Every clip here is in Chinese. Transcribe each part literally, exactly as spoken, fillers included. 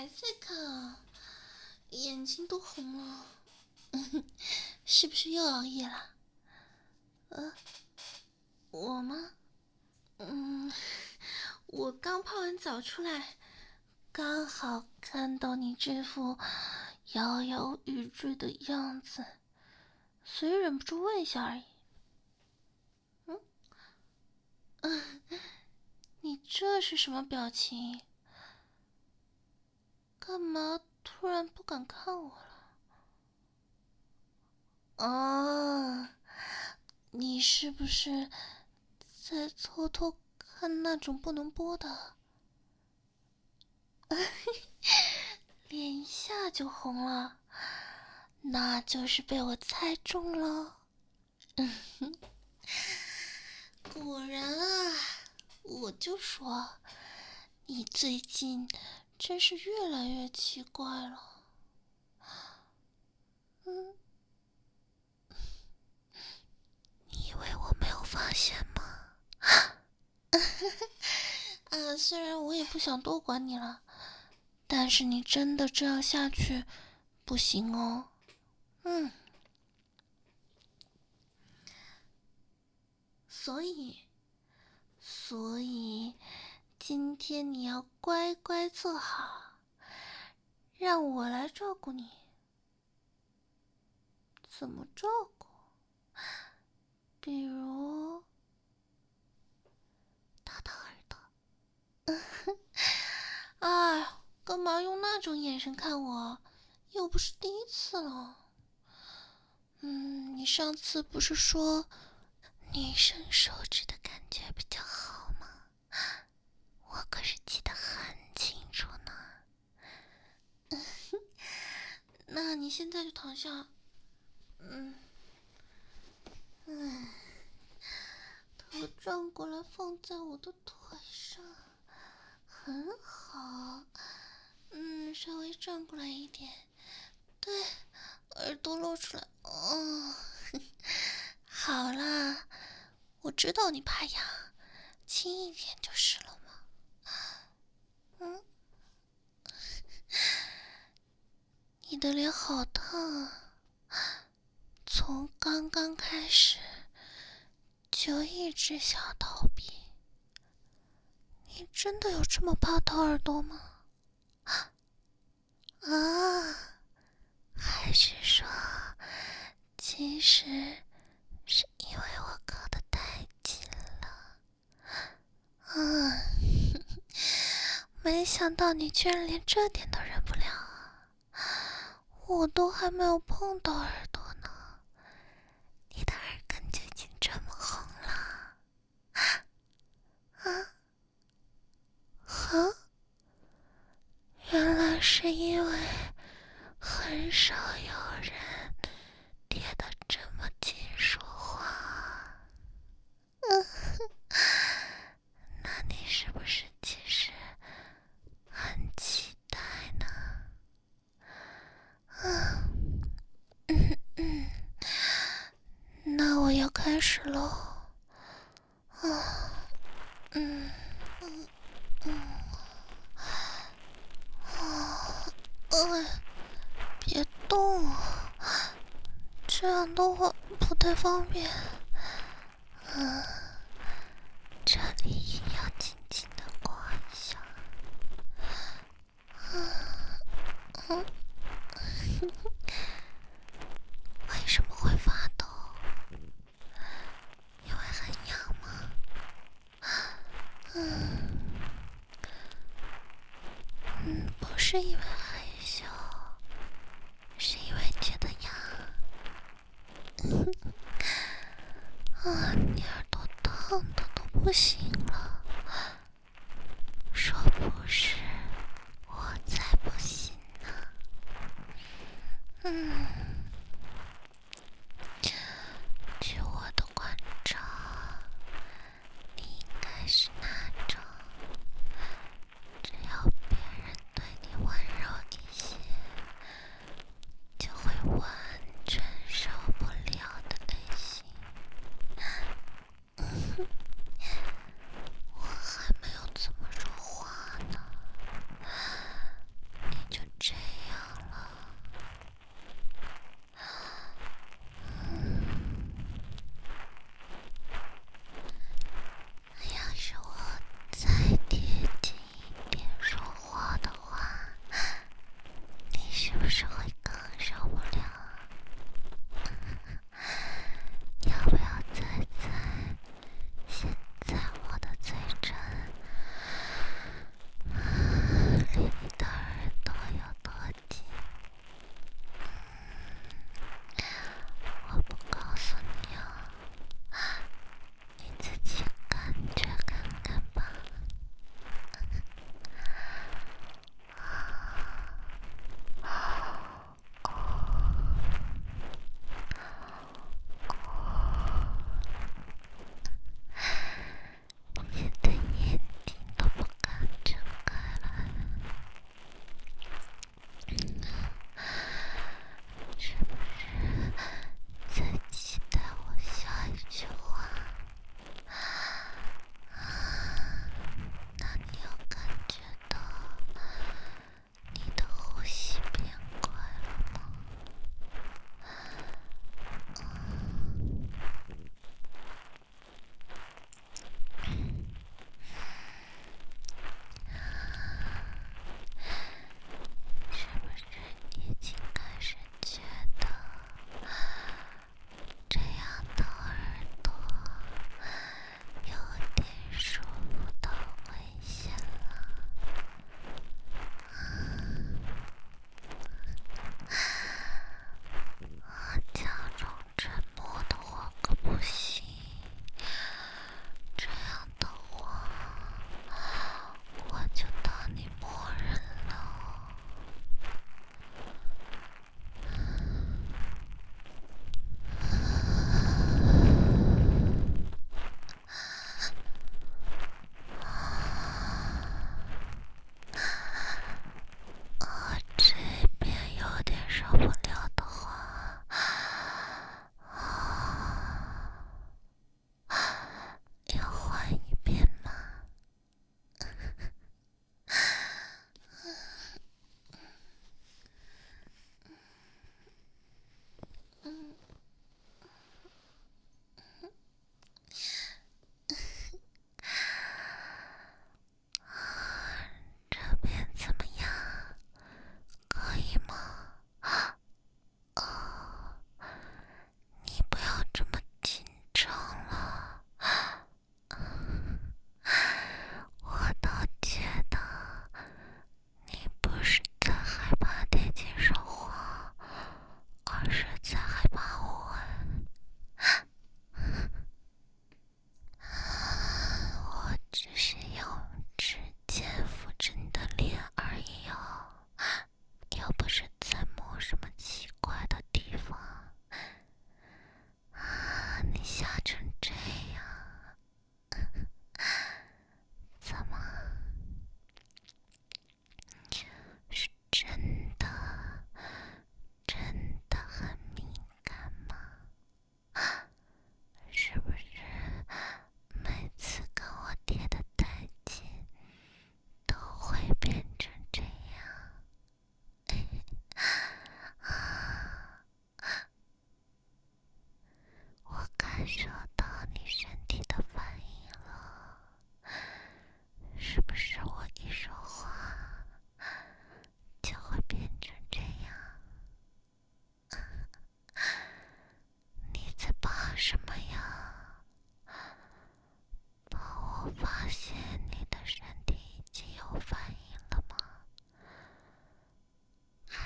还在看啊？眼睛都红了，是不是又熬夜了？呃，我吗？嗯，我刚泡完澡出来，刚好看到你这副摇摇欲坠的样子，所以忍不住问一下而已。嗯，嗯，你这是什么表情？干嘛突然不敢看我了？啊，你是不是在偷偷看那种不能播的？脸一下就红了，那就是被我猜中了。果然啊，我就说你最近真是越来越奇怪了。嗯，你以为我没有发现吗？啊，虽然我也不想多管你了，但是你真的这样下去不行哦。嗯，所以，所以今天你要乖乖坐好，让我来照顾你。怎么照顾？比如打打耳朵。哎，干嘛用那种眼神看我？又不是第一次了。嗯，你上次不是说女生手指的感觉比较好吗？我可是记得很清楚呢。那你现在就躺下。嗯，嗯，头转过来放在我的腿上，很好。嗯，稍微转过来一点，对，耳朵露出来。哦，好啦，我知道你怕痒，轻一点就是了嘛。嗯，你的脸好烫啊，从刚刚开始就一直想逃避。你真的有这么怕掏耳朵吗？啊，还是说其实是因为我靠得太近了？啊，没想到你居然连这点都忍不了啊！我都还没有碰到耳朵呢，你的耳根就已经这么红了。啊啊！原来是因为很少有人贴得这么近说话。嗯，那你是不是其实很期待呢？啊，嗯嗯，那我要开始喽。啊，嗯嗯嗯，啊，哎，别动啊，这样的话不太方便。嗯，这里要紧紧的挂一下。嗯嗯，为什么会发抖？因为很痒吗？嗯嗯，不是因为害羞，是因为觉得痒。啊，你耳朵烫的都不行了，说不是我才不信呢。嗯，据我的观察，你应该是那种只要别人对你温柔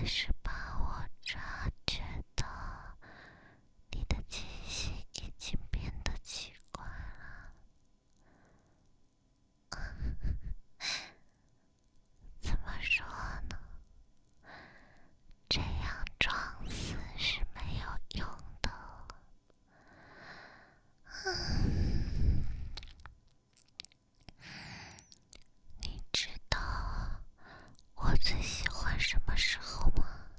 还是把我察觉到你的气息已经变得奇怪了。怎么说呢？这样装死是没有用的。你知道我最喜欢什么时候吗？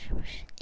是不是